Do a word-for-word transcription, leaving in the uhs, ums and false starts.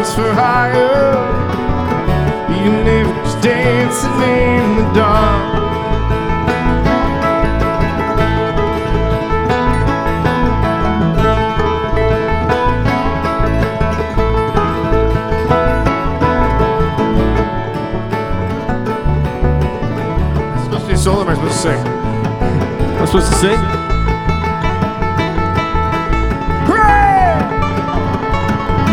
songs for hire, even if it's dancing in the dark. Solo, am I supposed to sing? I'm supposed to sing?